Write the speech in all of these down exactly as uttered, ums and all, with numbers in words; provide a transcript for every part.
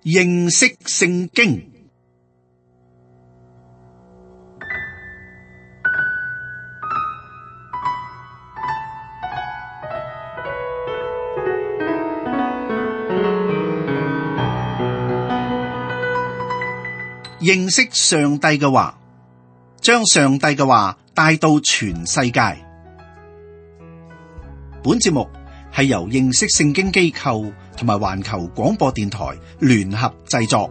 認識聖經。認識上帝嘅話，將上帝嘅話帶到全世界。本節目係由認識聖經機構同埋環球廣播電台聯合製作。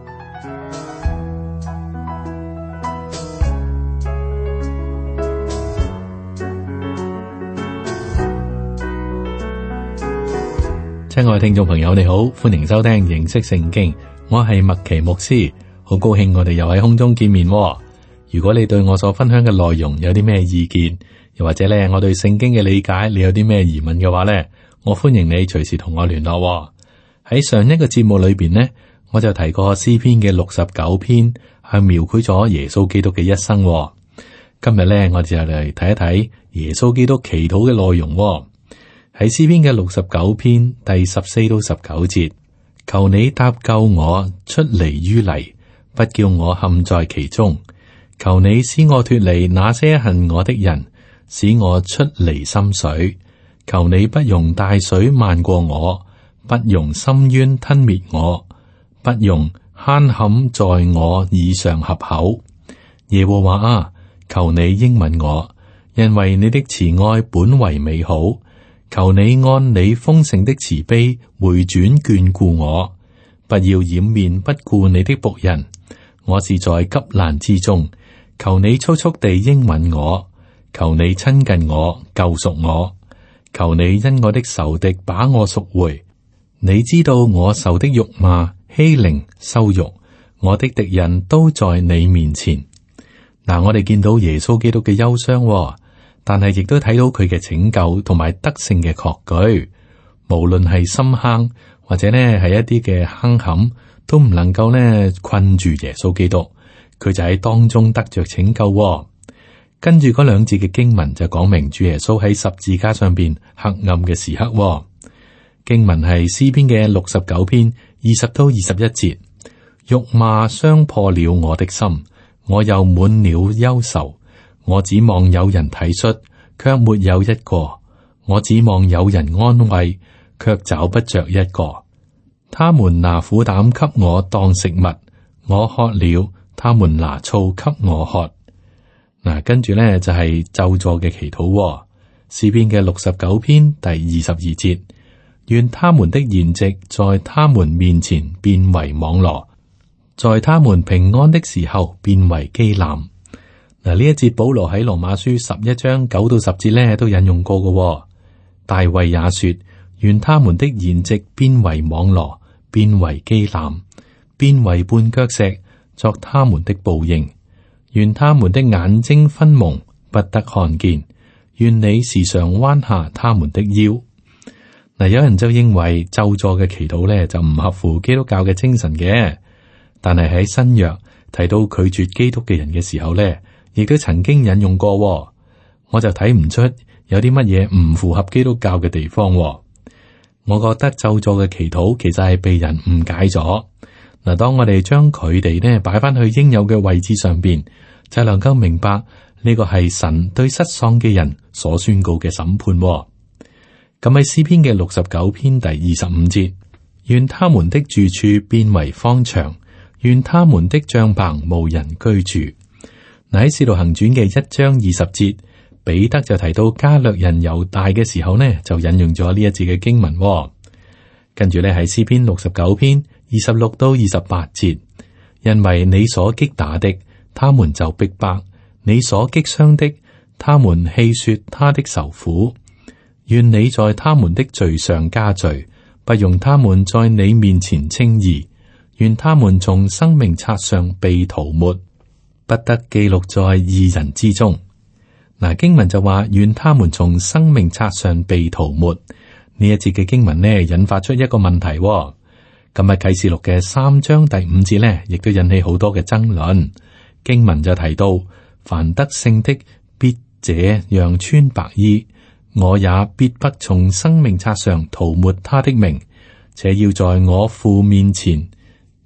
親愛嘅聽眾朋友，你好，歡迎收聽認識聖經，我係麥奇牧師，好高興我哋又喺空中見面。如果你對我所分享嘅內容有啲咩意見，又或者咧我對聖經嘅理解你有啲咩疑問嘅話咧，我歡迎你隨時同我聯絡。喺上一個節目裏邊呢，我就提過詩篇嘅六十九篇係描繪咗耶穌基督嘅一生。今日咧我哋就嚟睇一睇耶穌基督祈禱嘅內容。喺詩篇嘅六十九篇第十四到十九節，求你搭救我出離於泥，不叫我陷在其中。求你使我脫離那些恨我的人，使我出離深水。求你不容大水漫過我，不容深淵吞滅我，不容坑坎在我以上合口。耶和華啊，求你應允我，因為你的慈愛本為美好。求你按你豐盛的慈悲回轉眷顧我，不要掩面不顧你的僕人。我是在急難之中，求你速速地應允我，求你親近我，救贖我。求你因我的仇敵把我贖回。你知道我受的辱罵、欺凌、羞辱，我的敵人都在你面前。嗱，我哋見到耶穌基督嘅憂傷，但係亦都睇到佢嘅拯救同埋得勝嘅確據。無論係深坑或者呢係一啲嘅坑坎，都唔能夠呢困住耶穌基督。佢就喺當中得着拯救。跟住嗰兩節嘅經文就講明主耶穌喺十字架上邊黑暗嘅時刻。經文係詩篇嘅六十九篇二十到二十一節，辱罵傷破了我的心，我又滿了憂愁。我指望有人體恤，卻沒有一個；我指望有人安慰，卻找不着一個。他們拿苦膽給我當食物，我渴了，他們拿醋給我喝。嗱，跟住咧就係咒詛嘅祈禱。詩篇嘅六十九篇第二十二節，願他們的筵席在他們面前變為網羅，在他們平安的時候變為機檻。嗱，呢一節保羅喺羅馬書十一章九到十節咧都引用過嘅。大衛也說，願他們的筵席變為網羅，變為機檻，變為絆腳石，作他們的報應。願他們的眼睛昏蒙，不得看見。願你時常彎下他們的腰。嗱，有人就認為咒詛嘅祈禱咧就唔合乎基督教嘅精神嘅，但係喺新約提到拒絕基督嘅人嘅時候咧，亦都曾經引用過。我就睇唔出有啲乜嘢唔符合基督教嘅地方。我覺得咒詛嘅祈禱其實係被人誤解咗。嗱，當我哋將佢哋呢擺翻去應有嘅位置上邊，就能夠明白呢個係神對失喪嘅人所宣告嘅審判。咁喺詩篇嘅六十九篇第二十五節，願他們的住處變為荒場，願他們的帳棚無人居住。嗱，喺使徒行傳嘅一章二十節，彼得就提到加略人猶大嘅時候呢，就引用咗呢一節嘅經文。跟住咧喺詩篇六十九篇二十六到二十八節，因為你所擊打的，他們就逼迫；你所擊傷的，他們戲說他的愁苦。願你在他們的罪上加罪，不容他們在你面前稱義。願他們從生命冊上被塗抹，不得記錄在義人之中。嗱，經文就話願他們從生命冊上被塗抹。呢一節嘅經文呢，引發出一個問題。咁啊，啟示錄嘅三章第五節呢，亦都引起好多嘅爭論。經文就提到，凡得勝的必這樣穿白衣，我也必不從生命冊上塗抹他的名，且要在我父面前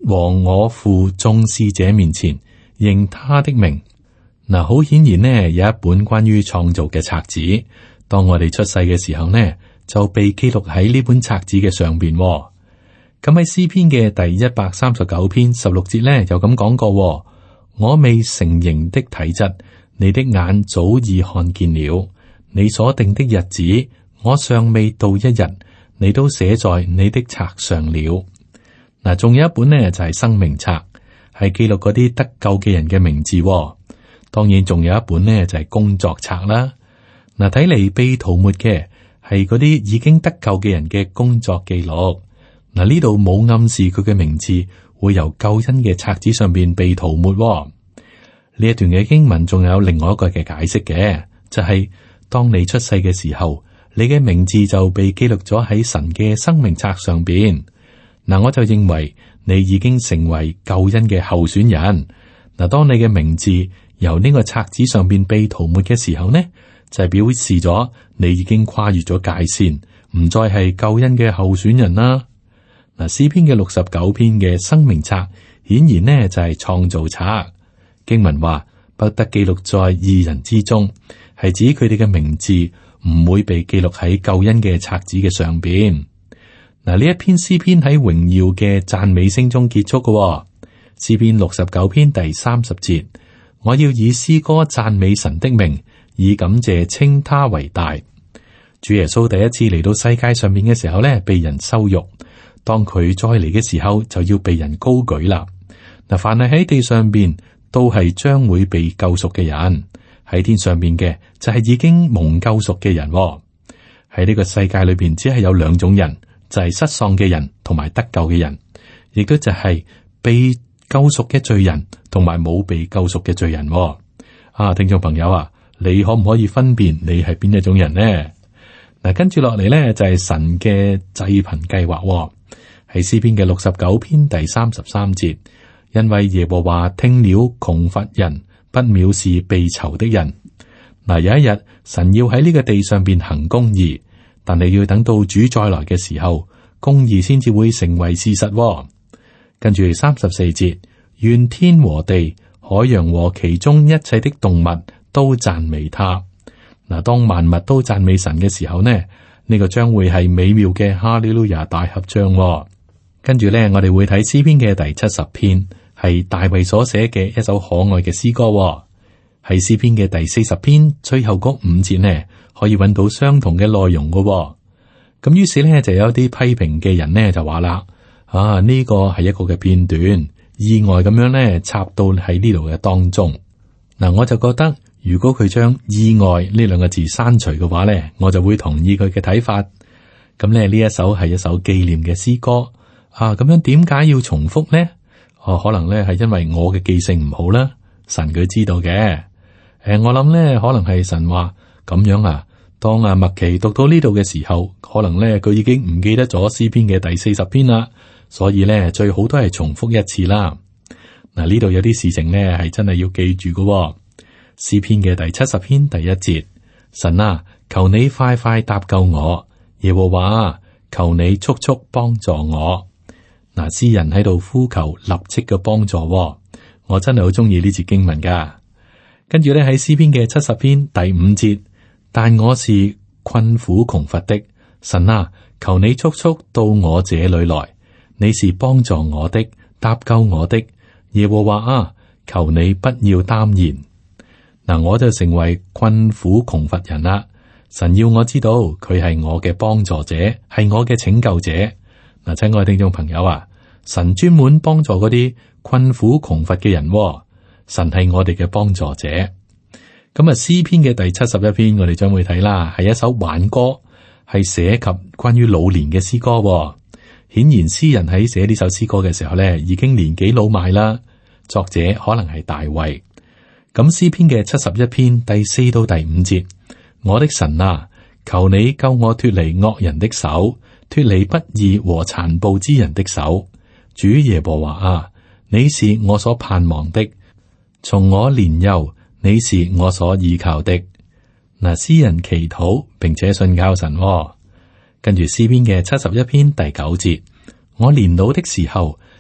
和我父眾使者面前認他的名。嗱，好顯然呢，有一本關於創造嘅冊子，當我哋出世嘅時候呢，就被記錄喺呢本冊子嘅上邊。咁喺詩篇嘅第一百三十九篇十六節呢，就咁講過：我未成形的體質，你的眼早已看見了；你所定的日子，我尚未到一日，你都寫在你的冊上了。嗱，仲有一本呢，就係生命冊，係記錄嗰啲得救嘅人嘅名字。當然，仲有一本呢，就係工作冊啦。嗱，睇嚟被塗抹嘅係嗰啲已經得救嘅人嘅工作記錄。嗱，呢度冇暗示佢嘅名字會由救恩嘅冊子上邊被塗抹。呢一段嘅經文仲有另外一個嘅解釋嘅，就係當你出世嘅時候，你嘅名字就被記錄咗喺神嘅生命冊上邊。嗱，我就認為你已經成為救恩嘅候選人。嗱，當你嘅名字由呢個冊子上邊被塗抹嘅時候呢，就係表示咗你已經跨越咗界線，唔再係救恩嘅候選人啦。嗱，詩篇嘅六十九篇嘅生命冊，顯然呢就係創造冊。經文話不得記錄在義人之中，係指佢哋嘅名字唔會被記錄喺救恩嘅冊子嘅上邊。嗱，呢一篇詩篇喺榮耀嘅讚美聲中結束嘅。詩篇六十九篇第三十節，我要以詩歌讚美神的名，以感謝稱他為大。主耶穌第一次嚟到世界上面嘅時候咧，被人羞辱。當佢再嚟嘅時候，就要被人高舉啦。嗱，凡係喺地上邊都係將會被救贖嘅人，喺天上邊嘅就係已經蒙救贖嘅人。喺呢個世界裏邊，只係有兩種人，就係失喪嘅人同埋得救嘅人，亦都就係被救贖嘅罪人同埋冇被救贖嘅罪人。啊，聽眾朋友啊，你可唔可以分辨你係邊一種人呢？嗱，跟住落嚟咧就係神嘅濟貧計劃。喺詩篇嘅六十九篇第三十三節，因為耶和華聽了窮乏人，不藐視被囚的人。嗱，有一日神要喺呢個地上邊行公義，但係要等到主再來嘅時候，公義先至會成為事實。跟住三十四節，願天和地、海洋和其中一切的動物都讚美他。嗱，當萬物都讚美神嘅時候呢，呢、呢個將會係美妙嘅哈利路亞大合唱。跟住咧，我哋會睇詩篇嘅第七十篇，係大衛所寫嘅一首可愛嘅詩歌。喺詩篇嘅第四十篇最後嗰五節呢，可以揾到相同嘅內容嘅。咁於是咧，就有啲批評嘅人呢就話啦：啊，呢個係一個嘅片段，意外咁樣咧插到喺呢度嘅當中。嗱，我就覺得如果佢將意外呢兩個字刪除嘅話咧，我就會同意佢嘅睇法。咁咧，呢一首係一首紀念嘅詩歌。啊，咁樣點解要重複呢？哦、啊，可能咧係因為我嘅記性唔好啦。神佢知道嘅。誒、呃，我諗咧可能係神話咁樣啊。當阿麥奇讀到呢度嘅時候，可能咧佢已經唔記得咗詩篇嘅第四十篇啦。所以咧最好都係重複一次啦。嗱、啊，呢度有啲事情咧係真係要記住嘅、哦。詩篇嘅第七十篇第一節，神啊，求你快快搭救我，耶和華，求你速速幫助我。嗱，詩人喺度呼求立即嘅幫助、哦，我真係好中意呢節經文噶。跟住咧喺詩篇嘅七十篇第五節，但我是困苦窮乏的，神啊，求你速速到我這裏來，你是幫助我的，搭救我的，耶和華啊，求你不要耽延。嗱，我就成為困苦窮乏人啦。神要我知道佢係我嘅幫助者，係我嘅拯救者。嗱，親愛嘅聽眾朋友啊，神專門幫助嗰啲困苦窮乏嘅人、哦。神係我哋嘅幫助者。咁啊，詩篇嘅第七十一篇，我哋將會睇啦，係一首挽歌，係寫及關於老年嘅詩歌、哦。顯然，詩人喺寫呢首詩歌嘅時候咧，已經年紀老邁啦。作者可能係大衛。咁詩篇嘅七十一篇第四到第五節，我的神啊，求你救我脫離惡人的手，脫離不義和殘暴之人的手。主耶和華啊，你是我所盼望的，從我年幼，你是我所依靠的。嗱，詩人祈禱並且信靠神、哦。跟住詩篇嘅七十一篇第九節，我年老的時候，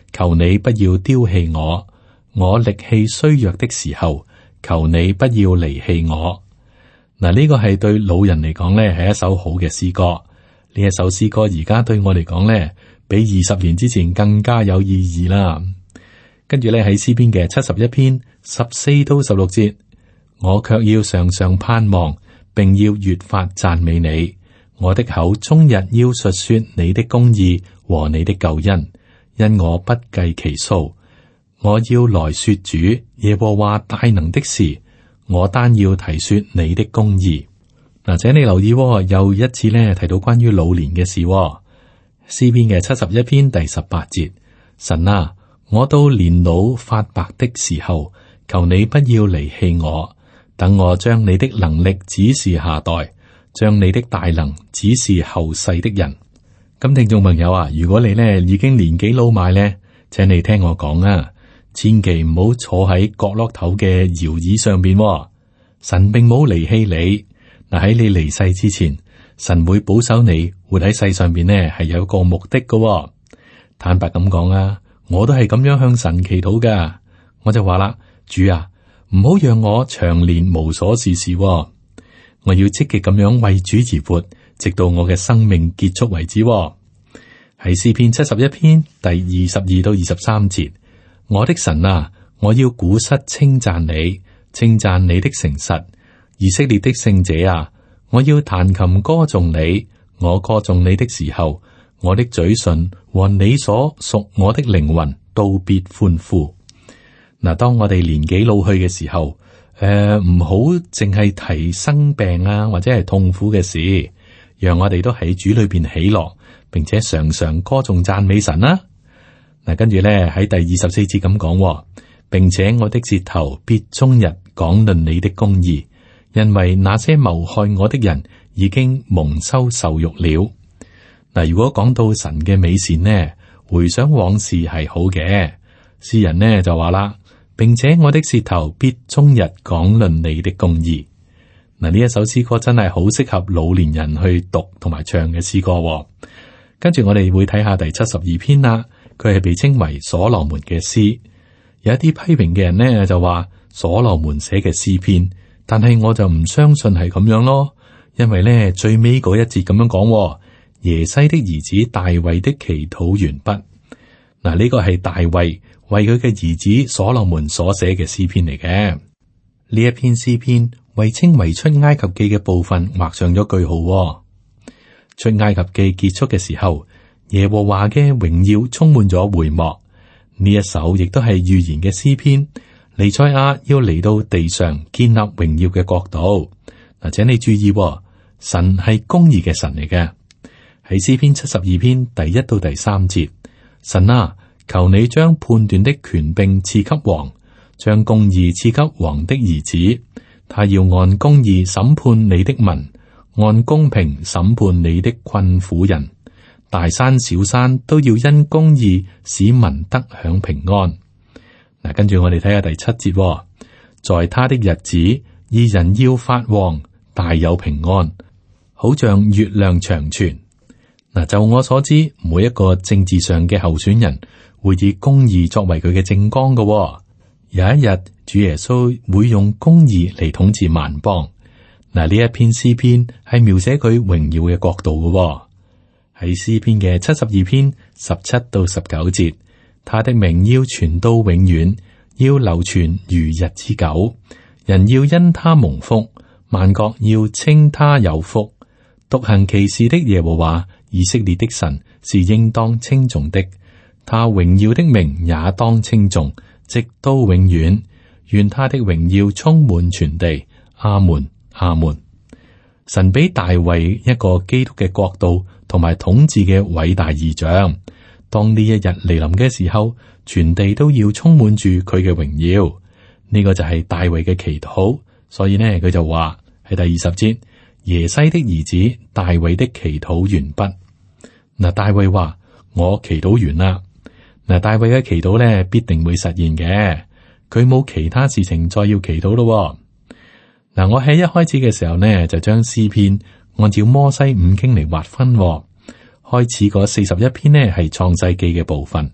求你不要丟棄我。我力氣衰弱的時候，求你不要離棄我。嗱，呢個係對老人嚟講咧，係一首好嘅詩歌。呢一首詩歌而家對我嚟講咧，比二十年之前更加有意義啦。跟住咧喺詩篇嘅七十一篇十四到十六節，我卻要常常盼望，並要越發讚美你。我的口終日要述說你的公義和你的救恩，因我不計其數。我要來說主耶和華大能的事，我單要提說你的公義。嗱，請你留意、哦，又一次咧提到關於老年嘅事、哦。詩篇嘅七十一篇第十八節，神啊，我到年老發白的時候，求你不要離棄我，等我將你的能力指示下代，將你的大能指示後世的人。咁聽眾朋友啊，如果你呢已經年紀老邁呢，請你聽我講啊，千祈唔好坐喺角落頭嘅搖椅上邊、哦。神並冇離棄你。嗱，喺你離世之前，神會保守你活喺世上邊呢，係有一個目的嘅、哦。坦白咁講啊，我都係咁樣向神祈禱噶。我就話啦，主啊，唔好讓我長年無所事事、哦。我要積極咁樣為主而活，直到我嘅生命結束為止、哦。喺詩篇七十一篇第二十二到二十三節，我的神啊，我要鼓瑟稱讚你，稱讚你的誠實。以色列的聖者啊，我要彈琴歌頌你。我歌頌你的時候，我的嘴唇和你所屬我的靈魂都必歡呼。嗱，當我哋年紀老去嘅時候，誒唔好淨係提生病啊或者係痛苦嘅事，讓我哋都喺主裏邊喜樂，並且常常歌頌讚美神啦。嗱，跟住咧喺第二十四節咁講，並且我的舌頭必終日講論你的公義。因為那些謀害我的人已經蒙羞受辱了。嗱，如果講到神嘅美善呢，回想往事係好嘅。詩人呢就話啦，並且我的舌頭必終日講論你的公義。嗱，呢一首詩歌真係好適合老年人去讀同埋唱嘅詩歌。跟住我哋會睇下第七十二篇啦，佢係被稱為所羅門嘅詩。有一啲批評嘅人呢就話所羅門寫嘅詩篇。但係我就唔相信係咁樣咯，因為咧最尾嗰一節咁樣講，耶西的兒子大衛的祈禱完畢。嗱，呢個係大衛為佢嘅兒子所羅門所寫嘅詩篇嚟嘅。呢一篇詩篇為稱為出埃及記嘅部分畫上咗句號。出埃及記結束嘅時候，耶和華嘅榮耀充滿咗會幕。呢一首亦都係預言嘅詩篇。彌賽亞要嚟到地上建立榮耀嘅國度。嗱，請你注意，神係公義嘅神嚟嘅。喺詩篇七十二篇第一到第三節，神啊，求你將判斷的權柄賜給王，將公義賜給王的兒子。他要按公義審判你的民，按公平審判你的困苦人。大山小山都要因公義使民得享平安。嗱，跟住我哋睇下第七節，哦，在他的日子，義人要發旺，大有平安，好像月亮長存。嗱，就我所知，每一個政治上嘅候選人會以公義作為佢嘅政綱嘅，哦。有一日，主耶穌會用公義嚟統治萬邦。嗱，呢一篇詩篇係描寫佢榮耀嘅國度嘅，哦。喺詩篇嘅七十二篇十七到十九節。他的名要傳到永遠，要流傳如日之久。人要因他蒙福，萬國要稱他有福。獨行奇事的耶和華，以色列的神是應當稱頌的。他榮耀的名也當稱頌，直到永遠。願他的榮耀充滿全地。阿門，阿門。神俾大衛一個基督嘅國度同埋統治嘅偉大異象。當呢一日嚟臨嘅時候，全地都要充滿住佢嘅榮耀。呢、這個就係大衛嘅祈禱，所以呢，佢就話喺第二十節，耶西的兒子大衛的祈禱完畢。嗱，大衛話我祈禱完啦。嗱，大衛嘅祈禱呢必定會實現嘅，佢冇其他事情再要祈禱咯。嗱，我喺一開始嘅時候呢，就將詩篇按照摩西五經嚟劃分。開始嗰四十一篇呢係創世記嘅部分，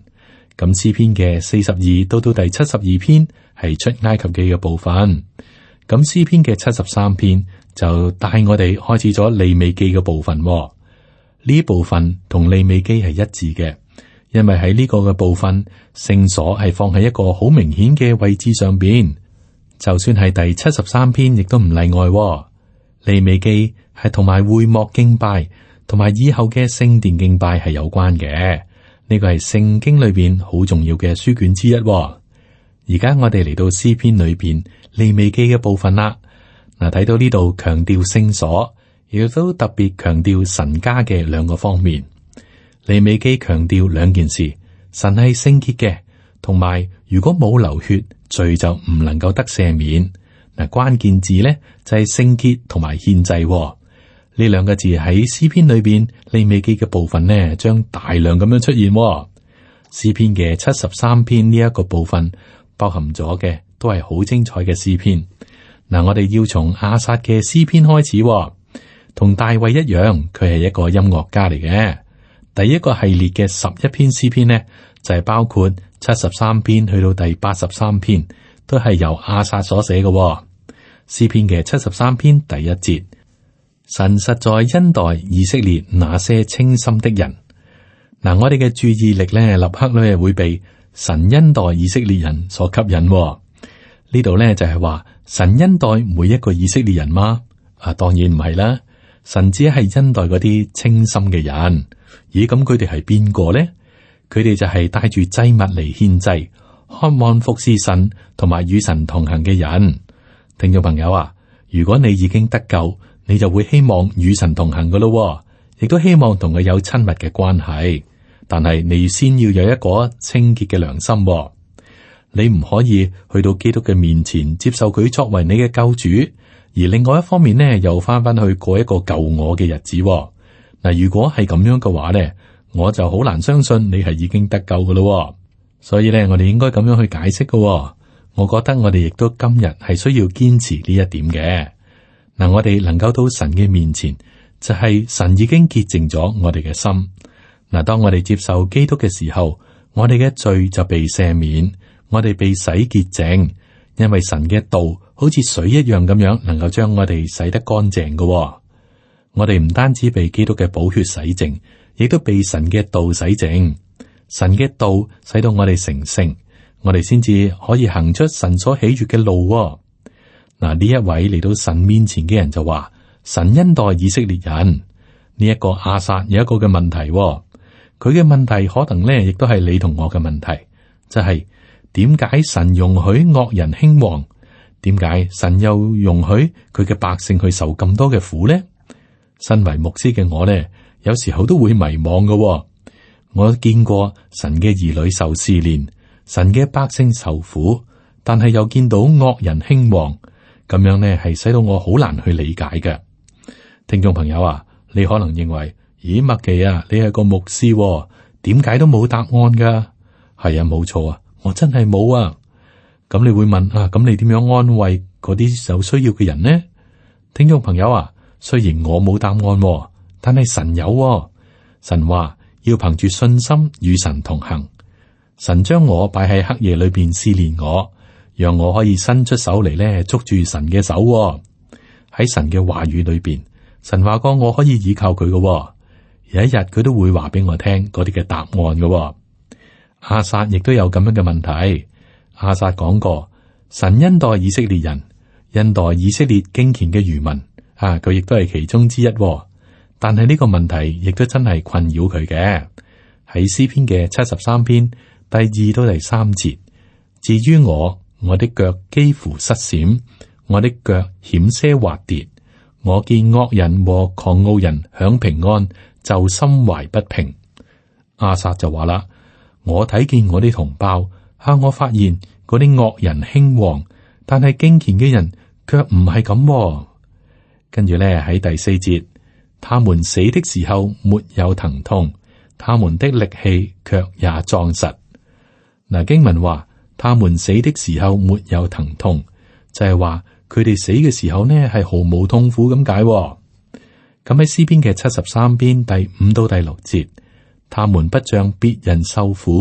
咁詩篇嘅四十二到到第七十二篇係出埃及記嘅部分。咁詩篇嘅七十三篇就帶我哋開始咗利未記嘅部分。呢部分同利未記係一致嘅，因為喺呢個嘅部分，聖所係放喺一個好明顯嘅位置上邊。就算係第七十三篇，亦都唔例外。利未記係同埋會幕敬拜，同埋以後嘅聖殿敬拜係有關嘅。呢個係聖經裏邊好重要嘅書卷之一。而家我哋嚟到詩篇裏邊利未記嘅部分啦。嗱，睇到呢度強調聖所，亦都特別強調神家嘅兩個方面。利未記強調兩件事：神係聖潔嘅，同埋如果冇流血，罪就唔能夠得赦免。嗱，關鍵字咧就係聖潔同埋獻祭。呢兩個字喺詩篇裏邊利未記嘅部分呢，將大量咁樣出現。詩篇嘅七十三篇呢一個部分包含咗嘅都係好精彩嘅詩篇。嗱，我哋要從亞薩嘅詩篇開始，同大衛一樣，佢係一個音樂家嚟嘅。第一個系列嘅十一篇詩篇呢，就係、是、包括七十三篇去到第八十三篇，都係由亞薩所寫嘅。詩篇嘅七十三篇第一節，神實在恩待以色列那些清心的人。嗱，我哋嘅注意力咧，立刻咧會被神恩待以色列人所吸引。呢度咧就係話神恩待每一個以色列人嗎？啊，當然唔係啦。神只係恩待嗰啲清心嘅人。咦，咁佢哋係邊個咧？佢哋就係帶住祭物嚟獻祭，渴望服侍神同埋與神同行嘅人。聽眾朋友啊，如果你已經得救，你就會希望與神同行噶咯，亦都希望同佢有親密嘅關係。但係你先要有一個清潔嘅良心。你唔可以去到基督嘅面前接受佢作為你嘅救主，而另外一方面呢，又翻翻去過一個舊我嘅日子。嗱，如果係咁樣嘅話呢，我就好難相信你係已經得救噶咯。所以呢，我哋應該咁樣去解釋噶。我覺得我哋亦都今日係需要堅持呢一點嘅。嗱，我哋能夠到神嘅面前，就係神已經潔淨咗我哋嘅心。嗱，當我哋接受基督嘅時候，我哋嘅罪就被赦免，我哋被洗潔淨，因為神嘅道好似水一樣咁樣，能夠將我哋洗得乾淨嘅。我哋唔單止被基督嘅寶血洗淨，亦都被神嘅道洗淨。神嘅道使到我哋成聖，我哋先至可以行出神所喜悅嘅路。嗱，呢一位嚟到神面前嘅人就話：神恩待以色列人。呢一個亞薩有一個嘅問題，佢嘅問題可能咧，亦都係你同我嘅問題，就係點解神容許惡人興旺？點解神又容許佢嘅百姓去受咁多嘅苦呢？身為牧師嘅我呢，有時候都會迷惘嘅。我見過神嘅兒女受試煉，神嘅百姓受苦，但係又見到惡人興旺，咁樣呢係使到我好難去理解嘅。聽眾朋友啊，你可能認為，咦，麥奇啊，你係個牧師，點解都冇答案噶？係啊，冇錯啊，我真係冇啊。咁你會問啊，咁你點樣安慰嗰啲有需要嘅人呢？聽眾朋友啊，雖然我冇答案，但係神有。神話要憑住信心與神同行。神將我擺喺黑夜裏邊試煉我，讓我可以伸出手嚟咧捉住神嘅手。喺神嘅話語裏邊，神話過我可以依靠佢嘅。有一日佢都會話俾我聽嗰啲嘅答案嘅。亞薩亦都有咁樣嘅問題。亞薩講過，神恩待以色列人，恩待以色列敬虔嘅餘民。啊，佢亦都係其中之一。但係呢個問題亦都真係困擾佢嘅。喺詩篇嘅七十三篇第二到第三節，至於我，我的腳幾乎失閃，我的腳險些滑跌。我見惡人和狂傲人享平安，就心懷不平。亞薩就話啦，我睇見我啲同胞，向我發現嗰啲惡人興旺，但係敬虔嘅人卻唔係咁。跟住咧喺第四節，他們死的時候沒有疼痛，他們的力氣卻也壯實。嗱，經文話，他們死的時候沒有疼痛，就係話佢哋死嘅時候呢係毫無痛苦咁解。咁喺詩篇嘅七十三篇第五到第六節，他們不像別人受苦，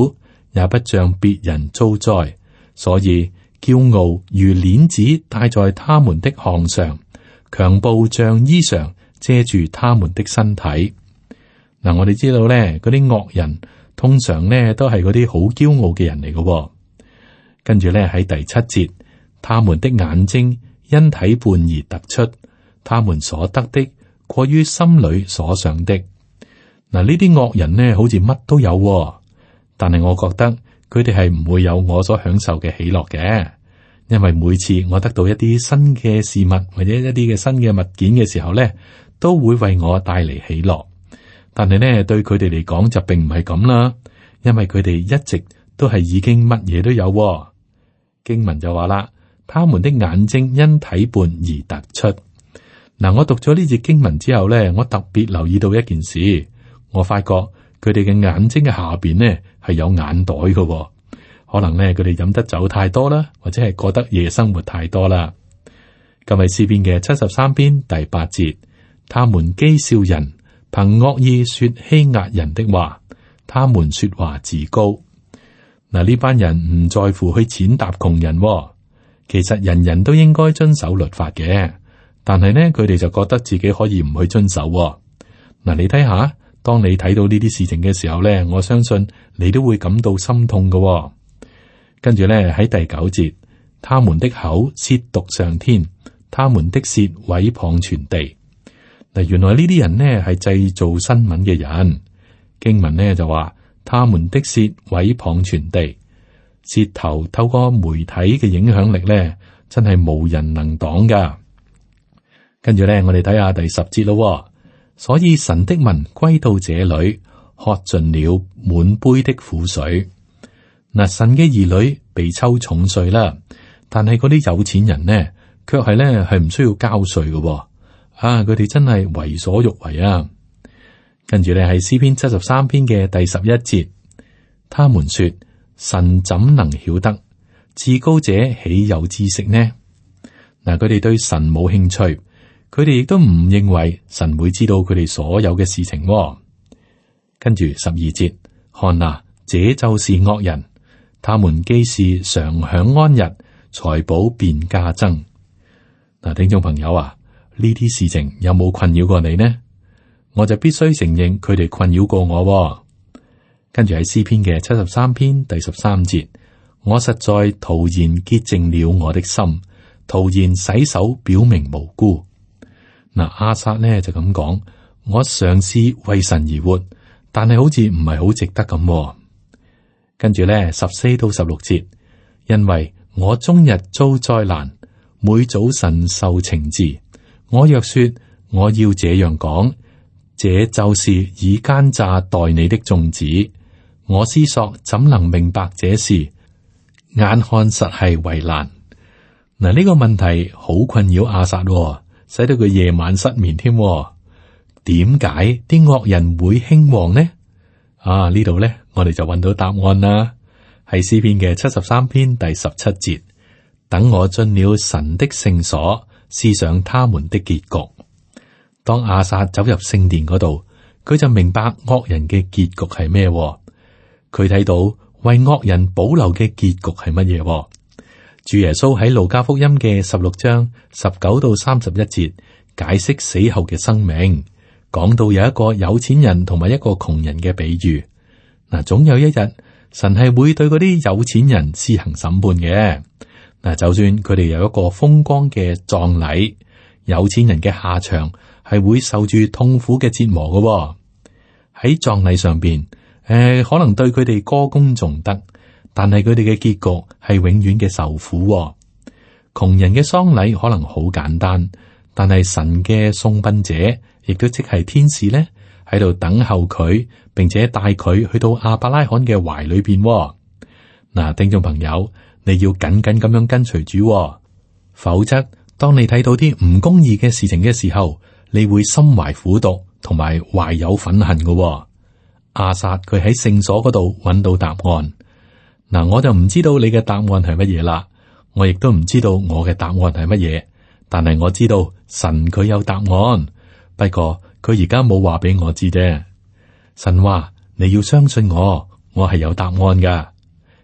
也不像別人遭災，所以驕傲如鏈子戴在他們的項上，強暴像衣裳遮住他們的身體。嗱，我哋知道咧，嗰啲惡人通常咧都係嗰啲好驕傲嘅人嚟嘅。跟住咧喺第七節，他們的眼睛因體胖而突出，他們所得的過於心裏所想的。嗱，呢啲惡人呢，好似乜都有，但係我覺得佢哋係唔會有我所享受嘅喜樂嘅，因為每次我得到一啲新嘅事物或者一啲嘅新嘅物件嘅時候呢，都會為我帶嚟喜樂。但係呢，對佢哋嚟講就並唔係咁啦，因為佢哋一直都係已經乜嘢都有。經文就話啦，他們的眼睛因體胖而突出。嗱，我讀咗呢節經文之後呢，我特別留意到一件事。我發覺佢哋嘅眼睛嘅下邊呢係有眼袋嘅，可能呢，佢哋飲得酒太多啦，或者係過得夜生活太多啦。今日詩篇嘅七十三篇第八節，他們譏笑人，憑惡意說欺壓人的話，他們說話自高。嗱，呢班人唔在乎去踐踏窮人，其實人人都應該遵守律法嘅，但係呢，佢哋就覺得自己可以唔去遵守。嗱，你睇下。當你睇到呢啲事情嘅時候咧，我相信你都會感到心痛嘅、哦。跟住咧喺第九節，他們的口褻瀆上天，他們的舌毀謗全地。嗱，原來呢啲人呢係製造新聞嘅人。經文呢就話，他們的舌毀謗全地，舌頭透過媒體嘅影響力咧，真係無人能擋噶。跟住咧，我哋睇下第十節咯。所以神的民歸到這裏，喝盡了滿杯的苦水。嗱，神嘅兒女被抽重稅啦，但係嗰啲有錢人呢，卻係咧係唔需要交稅嘅。啊，佢哋真係為所欲為啊！跟住咧係詩篇七十三篇嘅第十一節，他們說：神怎能曉得？至高者豈有知識呢？嗱，佢哋對神冇興趣。佢哋亦都唔認為神會知道佢哋所有嘅事情、哦。跟住十二節，看啊，這就是惡人，他們既是常享安逸，財寶便加增。嗱，聽眾朋友啊，呢啲事情有冇困擾過你呢？我就必須承認佢哋困擾過我、哦。跟住喺詩篇嘅七十三篇第十三節，我實在徒然潔淨了我的心，徒然洗手表明無辜。嗱，亞薩呢就咁講，我嘗試為神而活，但係好似唔係好值得咁。跟住咧十四到十六節，因為我終日遭災難，每早晨受懲治。我若說我要這樣講，這就是以奸詐待你的眾子。我思索怎能明白這事，眼看實係為難。嗱，呢個問題好困擾亞薩。使到佢夜晚失眠添，點解啲惡人會興旺呢？啊，呢度咧，我哋就揾到答案啦。係詩篇嘅七十三篇第十七節，等我進了神的聖所，思想他們的結局。當亞薩走入聖殿嗰度，佢就明白惡人嘅結局係咩。佢睇到為惡人保留嘅結局係乜嘢。主耶穌喺路加福音嘅十六章十九到三十一節解釋死後嘅生命，講到有一個有錢人同埋一個窮人嘅比喻。嗱，總有一日神係會對嗰啲有錢人施行審判嘅。嗱，就算佢哋有一個風光嘅葬禮，有錢人嘅下場係會受住痛苦嘅折磨嘅。喺葬禮上邊，誒、呃，可能對佢哋歌功頌德。但係佢哋嘅結局係永遠嘅受苦、哦。窮人嘅喪禮可能好簡單，但係神嘅送殯者亦都即係天使咧，喺度等候佢，並且帶佢去到亞伯拉罕嘅懷裏邊、哦。嗱，聽眾朋友，你要緊緊咁樣跟隨主、哦，否則當你睇到啲唔公義嘅事情嘅時候，你會心懷苦毒，同埋懷有憤恨嘅、哦。亞薩佢喺聖所嗰度揾到答案。嗱，我就唔知道你嘅答案係乜嘢啦，我亦都唔知道我嘅答案係乜嘢，但係我知道神佢有答案，不過佢而家冇話俾我知啫。神話你要相信我，我係有答案噶，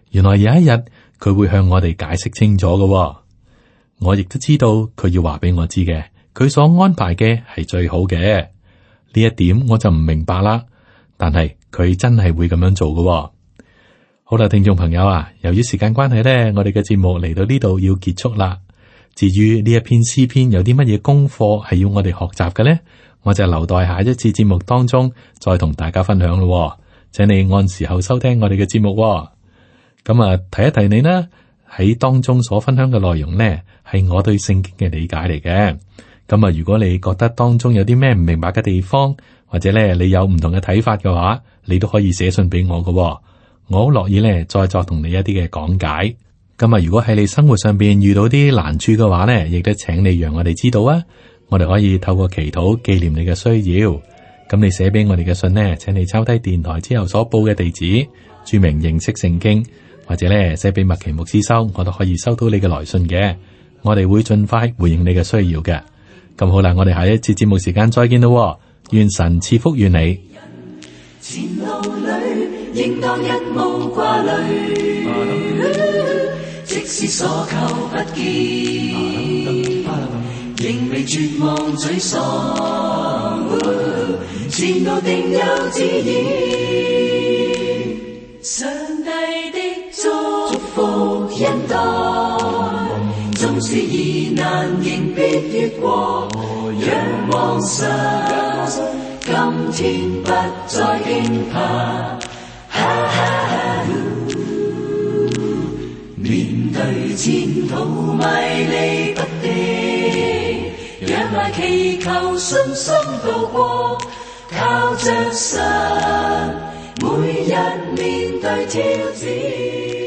原來有一日佢會向我哋解釋清楚嘅。我亦都知道佢要話俾我知嘅，佢所安排嘅係最好嘅。呢一點我就唔明白啦，但係佢真係會咁樣做嘅。好啦，聽眾朋友啊，由於時間關係呢，我哋嘅節目嚟到呢度要結束啦。至於呢一篇詩篇有啲乜嘢功課係要我哋學習嘅呢？我就留待下一次節目當中再同大家分享咯。請你按時候收聽我哋嘅節目。咁啊，提一提你啦，喺當中所分享嘅內容呢，係我對聖經嘅理解嚟嘅。咁啊，如果你覺得當中有啲咩唔明白嘅地方，或者咧你有唔同嘅睇法嘅話，你都可以寫信俾我嘅。我好樂意咧再作同你一啲嘅講解。咁啊，如果喺你生活上邊遇到啲難處嘅話呢，亦都請你讓我哋知道啊。我哋可以透過祈禱紀念你嘅需要。咁你寫俾我哋嘅信呢，請你抄低電台之後所報嘅地址，注明認識聖經，或者咧寫俾麥奇牧師收，我都可以收到你嘅來信嘅。我哋會盡快回應你嘅需要嘅。咁好啦，我哋下一次節目時間再見咯。願神賜福於你。 前路裏應當一無掛慮，即使所求不見，仍未絕望沮喪，前路定有指引。上帝的祝福恩待，縱使疑難仍必越過，仰望神，今天不再驚怕。哈哈，面對前途迷離不定，仰賴祈求信心度過，靠着神，每日面對挑戰。